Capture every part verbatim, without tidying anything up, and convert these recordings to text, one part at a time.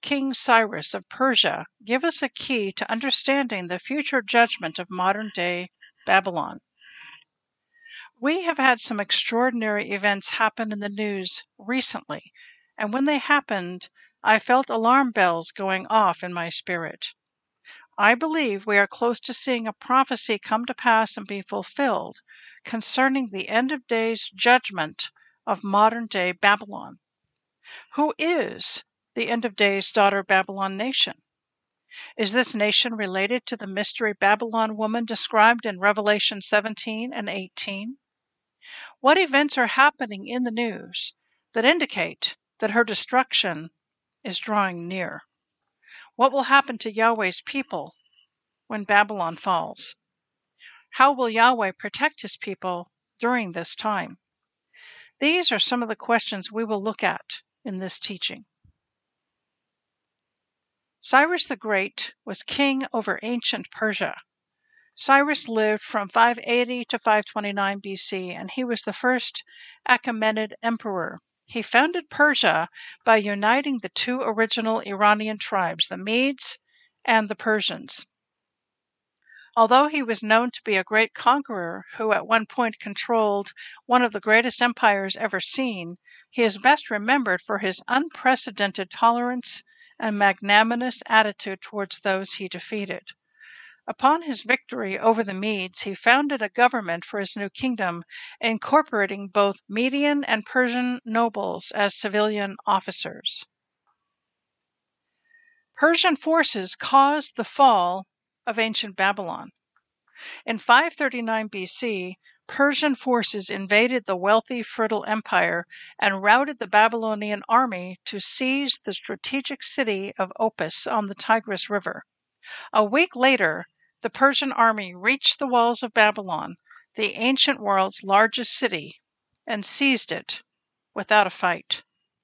King Cyrus of Persia give us a key to understanding the future judgment of modern-day Babylon. We have had some extraordinary events happen in the news recently, and when they happened, I felt alarm bells going off in my spirit. I believe we are close to seeing a prophecy come to pass and be fulfilled concerning the end of days judgment of modern-day Babylon. Who is the end of days daughter Babylon nation? Is this nation related to the mystery Babylon woman described in Revelation seventeen and eighteen? What events are happening in the news that indicate that her destruction is drawing near? What will happen to Yahweh's people when Babylon falls? How will Yahweh protect his people during this time? These are some of the questions we will look at in this teaching. Cyrus the Great was king over ancient Persia. Cyrus lived from five eighty to five twenty-nine B C, and he was the first Achaemenid emperor. He founded Persia by uniting the two original Iranian tribes, the Medes and the Persians. Although he was known to be a great conqueror who at one point controlled one of the greatest empires ever seen, he is best remembered for his unprecedented tolerance and magnanimous attitude towards those he defeated. Upon his victory over the Medes, he founded a government for his new kingdom, incorporating both Median and Persian nobles as civilian officers. Persian forces caused the fall of ancient Babylon. In five thirty-nine B C, Persian forces invaded the wealthy, fertile empire and routed the Babylonian army to seize the strategic city of Opis on the Tigris River. A week later, the Persian army reached the walls of Babylon, the ancient world's largest city, and seized it without a fight.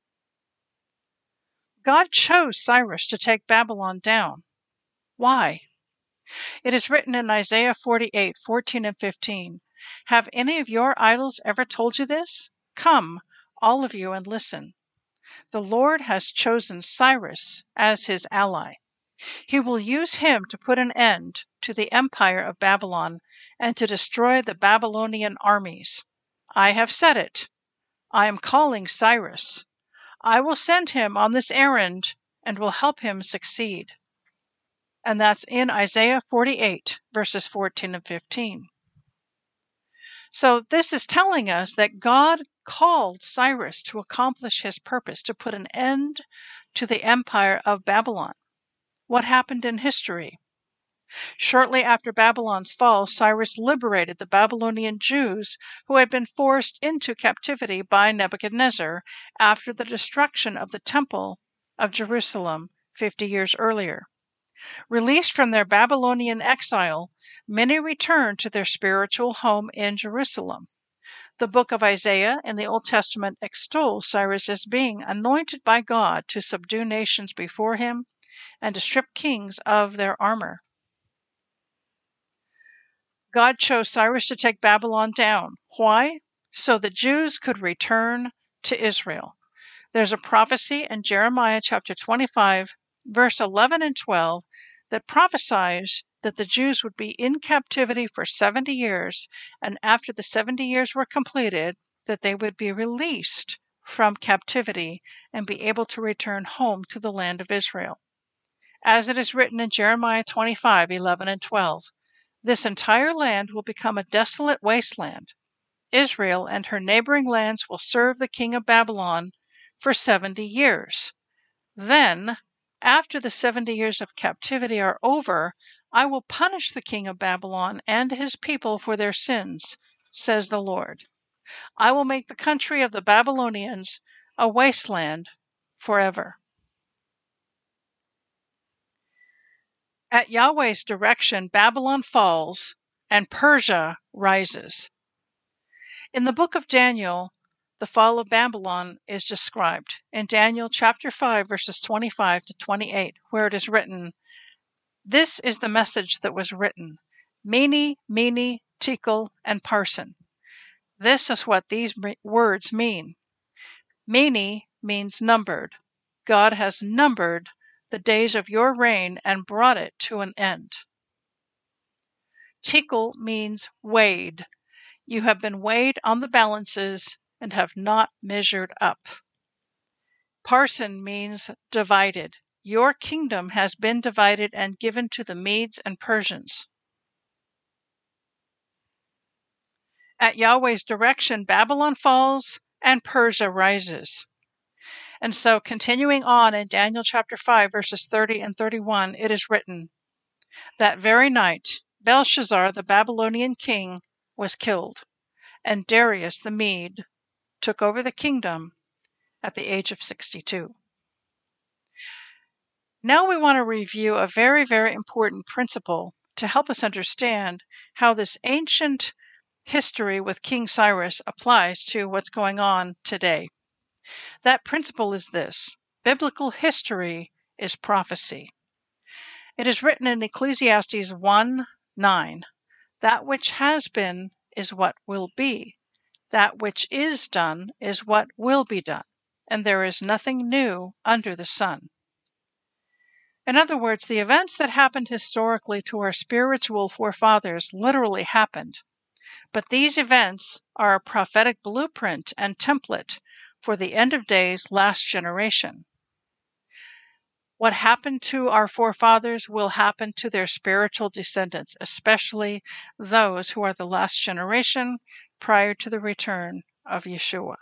God chose Cyrus to take Babylon down. Why? It is written in Isaiah forty-eight, fourteen and fifteen, "Have any of your idols ever told you this? Come, all of you, and listen. The Lord has chosen Cyrus as his ally. He will use him to put an end to the empire of Babylon and to destroy the Babylonian armies. I have said it. I am calling Cyrus. I will send him on this errand and will help him succeed." And that's in Isaiah forty-eight, verses fourteen and fifteen. So this is telling us that God called Cyrus to accomplish his purpose, to put an end to the empire of Babylon. What happened in history? Shortly after Babylon's fall, Cyrus liberated the Babylonian Jews who had been forced into captivity by Nebuchadnezzar after the destruction of the Temple of Jerusalem fifty years earlier. Released from their Babylonian exile, many returned to their spiritual home in Jerusalem. The book of Isaiah in the Old Testament extols Cyrus as being anointed by God to subdue nations before him and to strip kings of their armor. God chose Cyrus to take Babylon down. Why? So the Jews could return to Israel. There's a prophecy in Jeremiah chapter twenty-five, verse eleven and twelve, that prophesies that the Jews would be in captivity for seventy years, and after the seventy years were completed, that they would be released from captivity and be able to return home to the land of Israel. As it is written in Jeremiah twenty-five, eleven and twelve, "This entire land will become a desolate wasteland. Israel and her neighboring lands will serve the king of Babylon for seventy years. Then, after the seventy years of captivity are over, I will punish the king of Babylon and his people for their sins, says the Lord. I will make the country of the Babylonians a wasteland forever." At Yahweh's direction, Babylon falls and Persia rises. In the book of Daniel, the fall of Babylon is described in Daniel chapter five, verses twenty-five to twenty-eight, where it is written, "This is the message that was written, Mene, Mene, Tekel, and Parsin." This is what these words mean. Mene means numbered. God has numbered the days of your reign and brought it to an end. Tekel means weighed. You have been weighed on the balances and have not measured up. Parsin means divided. Your kingdom has been divided and given to the Medes and Persians. At Yahweh's direction, Babylon falls and Persia rises. And so, continuing on in Daniel chapter five, verses thirty and thirty-one, it is written, that very night Belshazzar, the Babylonian king, was killed, and Darius the Mede took over the kingdom at the age of sixty-two. Now we want to review a very, very important principle to help us understand how this ancient history with King Cyrus applies to what's going on today. That principle is this: biblical history is prophecy. It is written in Ecclesiastes one nine, that which has been is what will be. That which is done is what will be done, and there is nothing new under the sun. In other words, the events that happened historically to our spiritual forefathers literally happened. But these events are a prophetic blueprint and template for the end of days last generation. What happened to our forefathers will happen to their spiritual descendants, especially those who are the last generation prior to the return of Yeshua.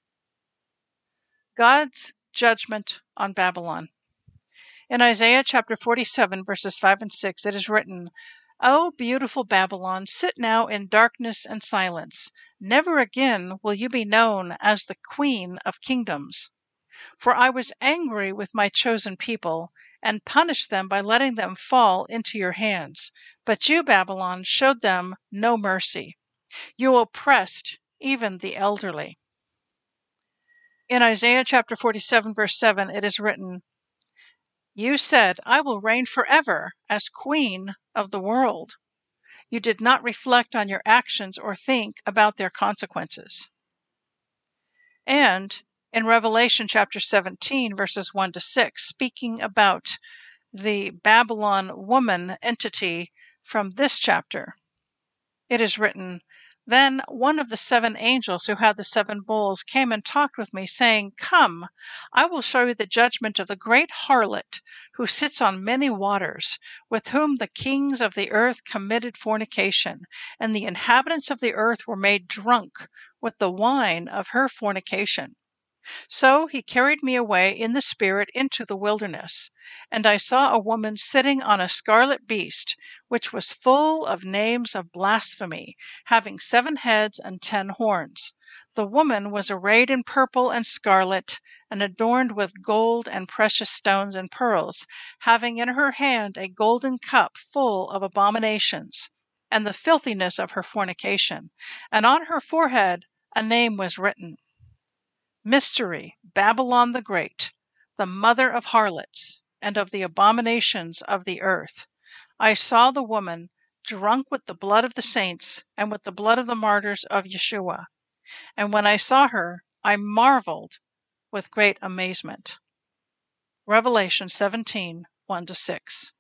God's judgment on Babylon. In Isaiah chapter forty-seven, verses five and six, it is written, O beautiful Babylon, sit now in darkness and silence. Never again will you be known as the queen of kingdoms. For I was angry with my chosen people, and punished them by letting them fall into your hands. But you, Babylon, showed them no mercy. You oppressed even the elderly. In Isaiah chapter forty-seven, verse seven, it is written, You said, I will reign forever as queen of the world. You did not reflect on your actions or think about their consequences. And in Revelation chapter seventeen, verses one to six, speaking about the Babylon woman entity from this chapter, it is written, Then one of the seven angels who had the seven bowls came and talked with me, saying, Come, I will show you the judgment of the great harlot who sits on many waters, with whom the kings of the earth committed fornication, and the inhabitants of the earth were made drunk with the wine of her fornication. So he carried me away in the spirit into the wilderness, and I saw a woman sitting on a scarlet beast, which was full of names of blasphemy, having seven heads and ten horns. The woman was arrayed in purple and scarlet, and adorned with gold and precious stones and pearls, having in her hand a golden cup full of abominations, and the filthiness of her fornication. And on her forehead a name was written, Mystery, Babylon the Great, the mother of harlots, and of the abominations of the earth. I saw the woman drunk with the blood of the saints and with the blood of the martyrs of Yeshua. And when I saw her, I marveled with great amazement. Revelation seventeen, one to six.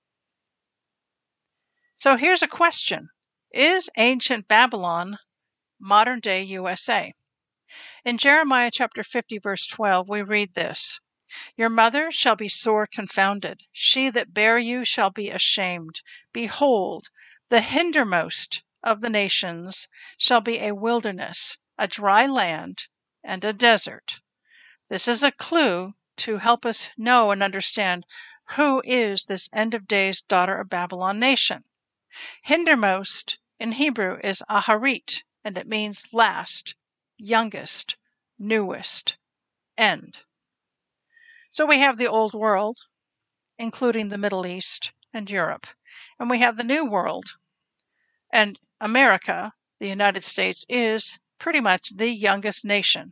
So here's a question. Is ancient Babylon modern-day U S A? In Jeremiah chapter fifty, verse twelve, we read this, Your mother shall be sore confounded. She that bare you shall be ashamed. Behold, the hindermost of the nations shall be a wilderness, a dry land, and a desert. This is a clue to help us know and understand who is this end of days daughter of Babylon nation. Hindermost in Hebrew is Aharit, and it means last, youngest, newest, end. So we have the old world, including the Middle East and Europe, and we have the new world, and America, the United States, is pretty much the youngest nation.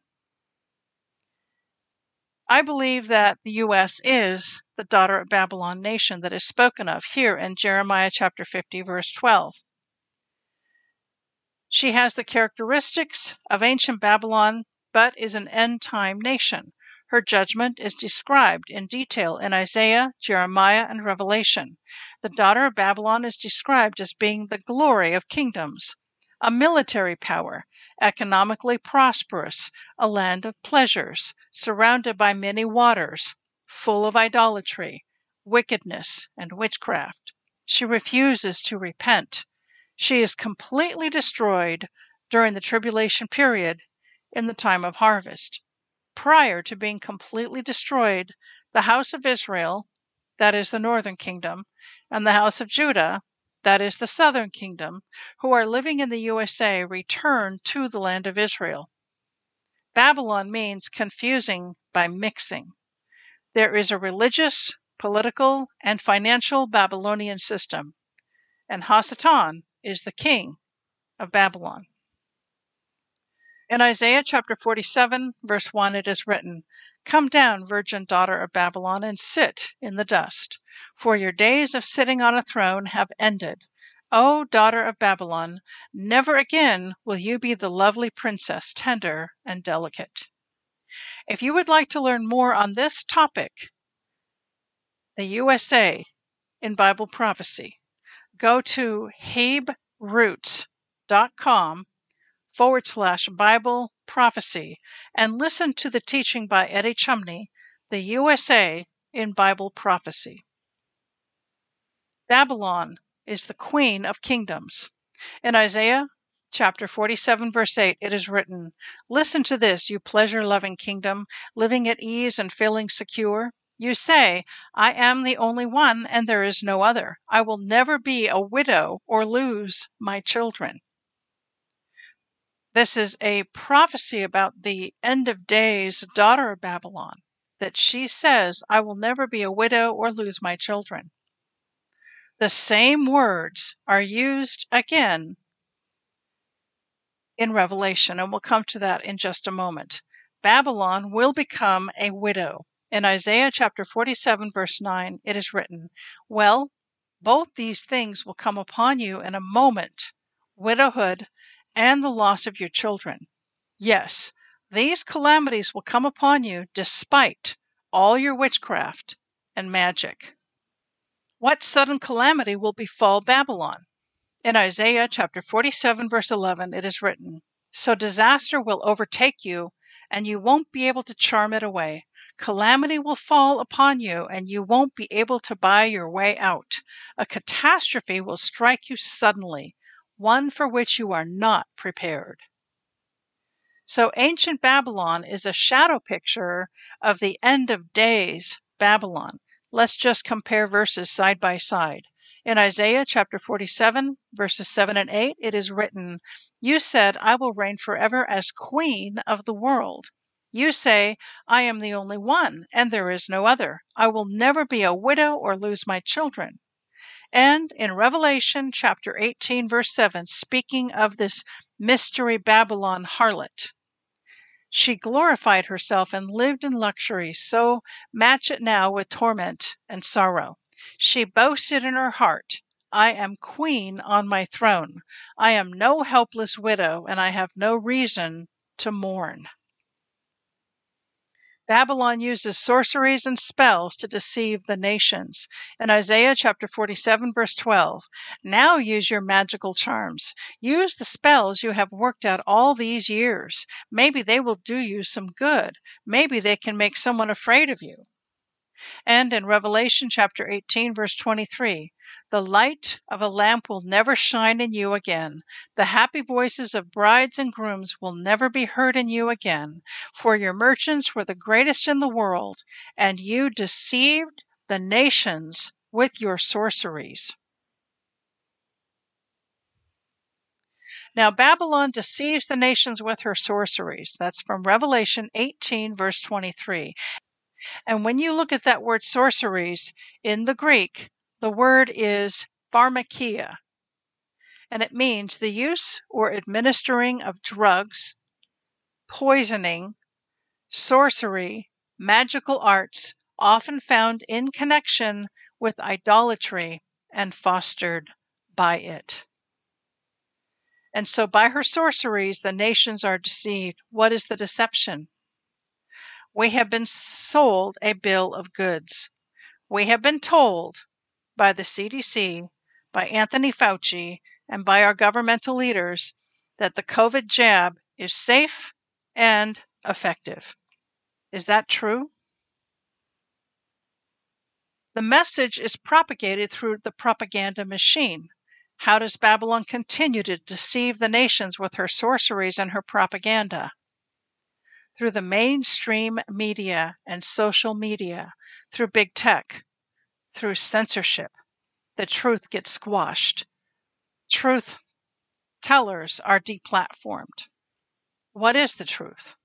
I believe that the U S is the daughter of Babylon nation that is spoken of here in Jeremiah chapter fifty, verse twelve. She has the characteristics of ancient Babylon, but is an end-time nation. Her judgment is described in detail in Isaiah, Jeremiah, and Revelation. The daughter of Babylon is described as being the glory of kingdoms, a military power, economically prosperous, a land of pleasures, surrounded by many waters, full of idolatry, wickedness, and witchcraft. She refuses to repent. She is completely destroyed during the tribulation period in the time of harvest. Prior to being completely destroyed, the house of Israel, that is the northern kingdom, and the house of Judah, that is the southern kingdom, who are living in the U S A, return to the land of Israel. Babylon means confusing by mixing. There is a religious, political, and financial Babylonian system, and Hasatan is the king of Babylon. In Isaiah chapter forty-seven, verse one, it is written, "Come down, virgin daughter of Babylon, and sit in the dust, for your days of sitting on a throne have ended. O daughter of Babylon, never again will you be the lovely princess, tender and delicate." If you would like to learn more on this topic, the U S A in Bible prophecy, go to hebroots.com forward slash Bible prophecy and listen to the teaching by Eddie Chumney, the U S A in Bible prophecy. Babylon is the queen of kingdoms. In Isaiah chapter forty-seven, verse eight, it is written, "Listen to this, you pleasure-loving kingdom, living at ease and feeling secure. You say, I am the only one and there is no other. I will never be a widow or lose my children." This is a prophecy about the end of days daughter of Babylon, that she says, I will never be a widow or lose my children. The same words are used again in Revelation, and we'll come to that in just a moment. Babylon will become a widow. In Isaiah chapter forty-seven, verse nine, it is written, "Well, both these things will come upon you in a moment, widowhood and the loss of your children. Yes, these calamities will come upon you despite all your witchcraft and magic." What sudden calamity will befall Babylon? In Isaiah chapter forty-seven, verse eleven, it is written, "So disaster will overtake you, and you won't be able to charm it away. Calamity will fall upon you, and you won't be able to buy your way out. A catastrophe will strike you suddenly, one for which you are not prepared." So ancient Babylon is a shadow picture of the end of days Babylon. Let's just compare verses side by side. In Isaiah chapter forty-seven, verses seven and eight, it is written, "You said, I will reign forever as queen of the world. You say, I am the only one, and there is no other. I will never be a widow or lose my children." And in Revelation chapter eighteen, verse seven, speaking of this mystery Babylon harlot, "She glorified herself and lived in luxury, so match it now with torment and sorrow. She boasted in her heart, I am queen on my throne. I am no helpless widow, and I have no reason to mourn." Babylon uses sorceries and spells to deceive the nations. In Isaiah chapter forty-seven, verse twelve, "Now use your magical charms. Use the spells you have worked out all these years. Maybe they will do you some good. Maybe they can make someone afraid of you." And in Revelation chapter eighteen, verse twenty-three, "The light of a lamp will never shine in you again. The happy voices of brides and grooms will never be heard in you again. For your merchants were the greatest in the world, and you deceived the nations with your sorceries." Now, Babylon deceives the nations with her sorceries. That's from Revelation eighteen, verse twenty-three. And when you look at that word sorceries in the Greek, the word is pharmakia, and it means the use or administering of drugs, poisoning, sorcery, magical arts, often found in connection with idolatry and fostered by it. And so by her sorceries, the nations are deceived. What is the deception? We have been sold a bill of goods. We have been told by the C D C, by Anthony Fauci, and by our governmental leaders that the COVID jab is safe and effective. Is that true? The message is propagated through the propaganda machine. How does Babylon continue to deceive the nations with her sorceries and her propaganda? Through the mainstream media and social media, through big tech, through censorship. The truth gets squashed. Truth tellers are deplatformed. What is the truth?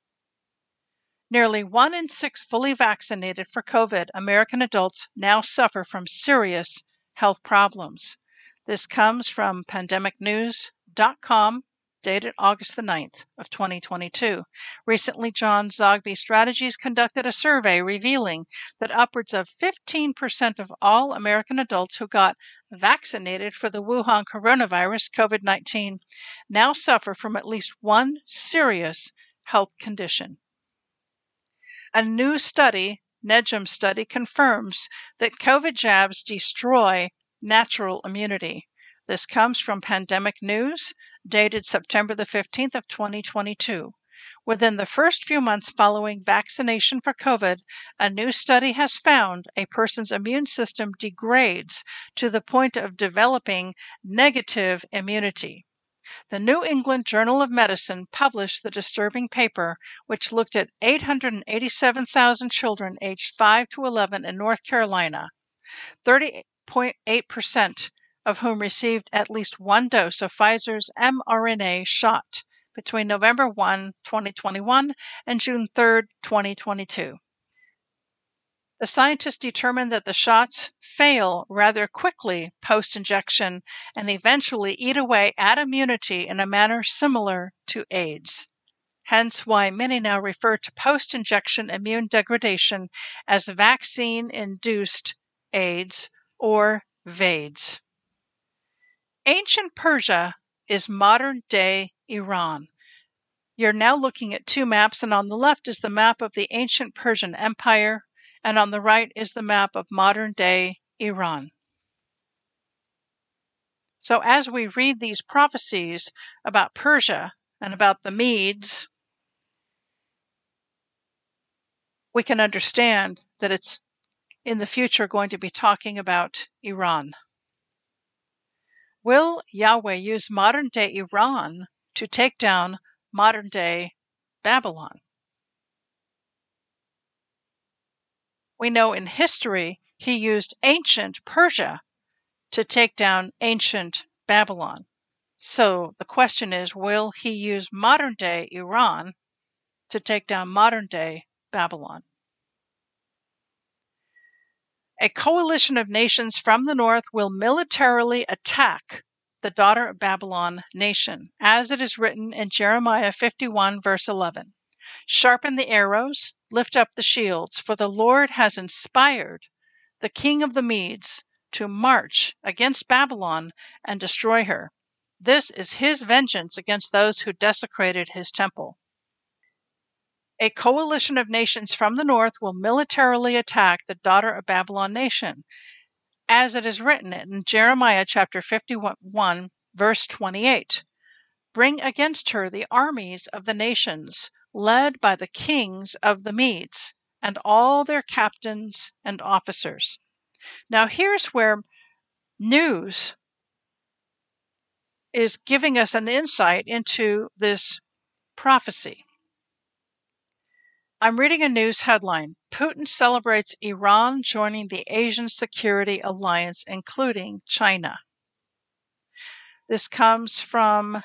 Nearly one in six fully vaccinated for COVID American adults now suffer from serious health problems. This comes from pandemic news dot com, dated August the ninth of twenty twenty-two. Recently, John Zogby Strategies conducted a survey revealing that upwards of fifteen percent of all American adults who got vaccinated for the Wuhan coronavirus, COVID nineteen, now suffer from at least one serious health condition. A new study, NEJM study, confirms that COVID jabs destroy natural immunity. This comes from Pandemic News, dated September the fifteenth of twenty twenty-two. Within the first few months following vaccination for COVID, a new study has found a person's immune system degrades to the point of developing negative immunity. The New England Journal of Medicine published the disturbing paper, which looked at eight hundred eighty-seven thousand children aged five to eleven in North Carolina, thirty point eight percent of whom received at least one dose of Pfizer's mRNA shot between November first, twenty twenty-one and June third, twenty twenty-two. The scientists determined that the shots fail rather quickly post-injection and eventually eat away at immunity in a manner similar to AIDS. Hence why many now refer to post-injection immune degradation as vaccine-induced AIDS or VAIDS. Ancient Persia is modern-day Iran. You're now looking at two maps, and on the left is the map of the ancient Persian Empire, and on the right is the map of modern-day Iran. So as we read these prophecies about Persia and about the Medes, we can understand that it's in the future going to be talking about Iran. Will Yahweh use modern-day Iran to take down modern-day Babylon? We know in history he used ancient Persia to take down ancient Babylon. So the question is, will he use modern-day Iran to take down modern-day Babylon? A coalition of nations from the north will militarily attack the daughter of Babylon nation, as it is written in Jeremiah fifty-one, verse eleven. Sharpen the arrows, lift up the shields, for the Lord has inspired the king of the Medes to march against Babylon and destroy her. This is his vengeance against those who desecrated his temple. A coalition of nations from the north will militarily attack the daughter of Babylon nation, as it is written in Jeremiah chapter fifty-one, verse twenty-eight. Bring against her the armies of the nations, led by the kings of the Medes, and all their captains and officers. Now here's where news is giving us an insight into this prophecy. I'm reading a news headline. Putin celebrates Iran joining the Asian Security Alliance, including China. This comes from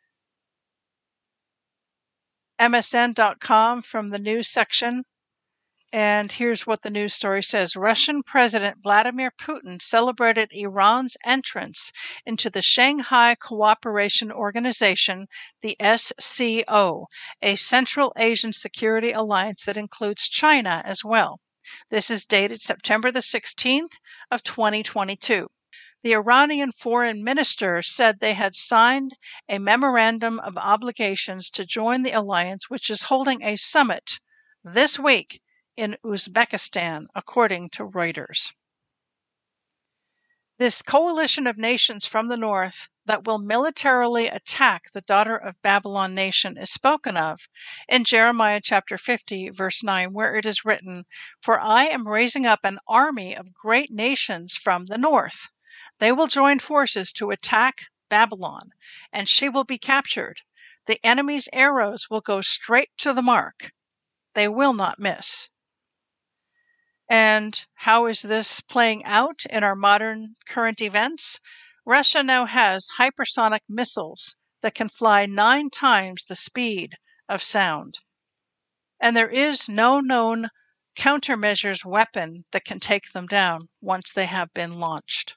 M S N dot com from the news section. And here's what the news story says. Russian President Vladimir Putin celebrated Iran's entrance into the Shanghai Cooperation Organization, the S C O, a Central Asian security alliance that includes China as well. This is dated September the sixteenth of twenty twenty-two. The Iranian foreign minister said they had signed a memorandum of obligations to join the alliance, which is holding a summit this week in Uzbekistan, according to Reuters. This coalition of nations from the north that will militarily attack the daughter of Babylon nation is spoken of in Jeremiah chapter fifty, verse nine, where it is written, "For I am raising up an army of great nations from the north. They will join forces to attack Babylon, and she will be captured. The enemy's arrows will go straight to the mark. They will not miss." And how is this playing out in our modern current events? Russia now has hypersonic missiles that can fly nine times the speed of sound. And there is no known countermeasures weapon that can take them down once they have been launched.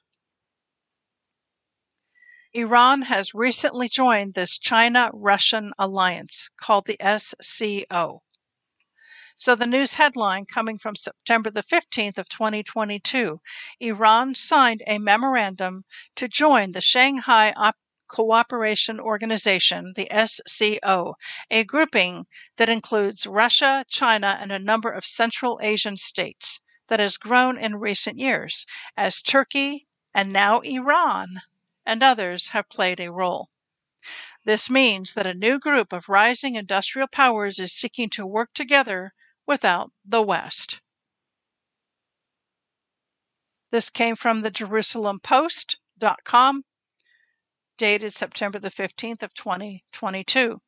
Iran has recently joined this China-Russian alliance called the S C O. So the news headline coming from September the fifteenth of twenty twenty-two, Iran signed a memorandum to join the Shanghai Op- Cooperation Organization, the S C O, a grouping that includes Russia, China, and a number of Central Asian states that has grown in recent years as Turkey and now Iran and others have played a role. This means that a new group of rising industrial powers is seeking to work together without the West. This came from the Jerusalem Post dot com, dated September the fifteenth of twenty twenty-two.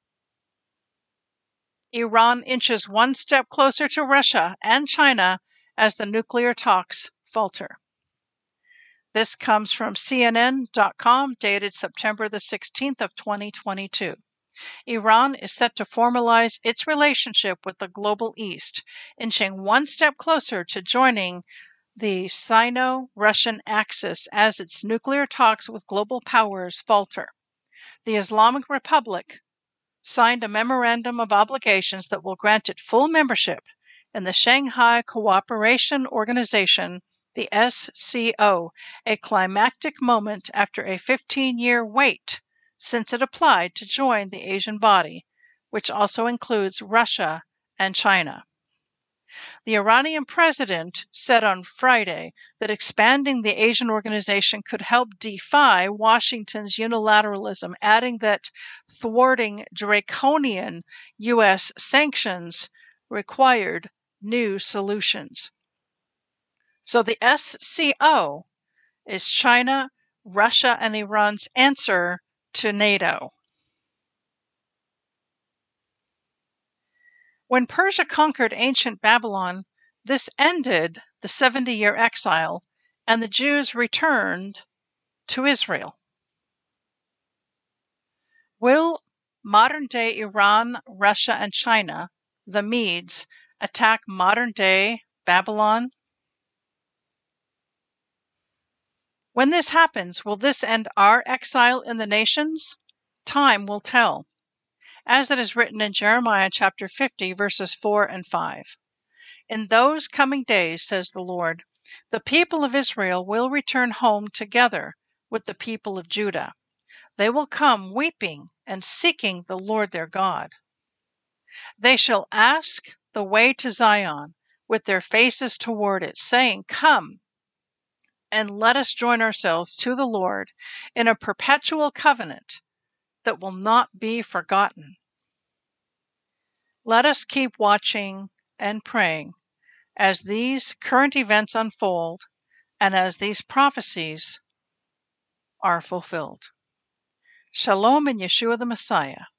Iran inches one step closer to Russia and China as the nuclear talks falter. This comes from C N N dot com, dated September the sixteenth of twenty twenty-two. Iran is set to formalize its relationship with the global East, inching one step closer to joining the Sino-Russian axis as its nuclear talks with global powers falter. The Islamic Republic signed a memorandum of obligations that will grant it full membership in the Shanghai Cooperation Organization, the S C O, a climactic moment after a fifteen-year wait since it applied to join the Asian body, which also includes Russia and China. The Iranian president said on Friday that expanding the Asian organization could help defy Washington's unilateralism, adding that thwarting draconian U S sanctions required new solutions. So the S C O is China, Russia, and Iran's answer to NATO. When Persia conquered ancient Babylon, this ended the seventy-year exile, and the Jews returned to Israel. Will modern-day Iran, Russia, and China, the Medes, attack modern-day Babylon? When this happens, will this end our exile in the nations? Time will tell, as it is written in Jeremiah chapter fifty, verses four and five. In those coming days, says the Lord, the people of Israel will return home together with the people of Judah. They will come weeping and seeking the Lord their God. They shall ask the way to Zion with their faces toward it, saying, "Come, and let us join ourselves to the Lord in a perpetual covenant that will not be forgotten." Let us keep watching and praying as these current events unfold and as these prophecies are fulfilled. Shalom in Yeshua the Messiah.